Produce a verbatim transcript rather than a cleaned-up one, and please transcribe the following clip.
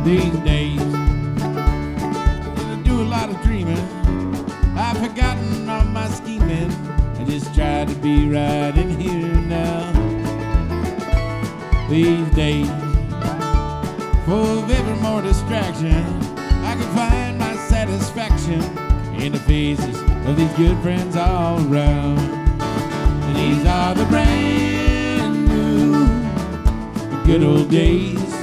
these days. I do a lot of dreaming. I've forgotten all my scheming. I just try to be right in here now. These days, full of ever more distraction, I can find my satisfaction in the faces of these good friends all around. And these are the brand new, the good old days.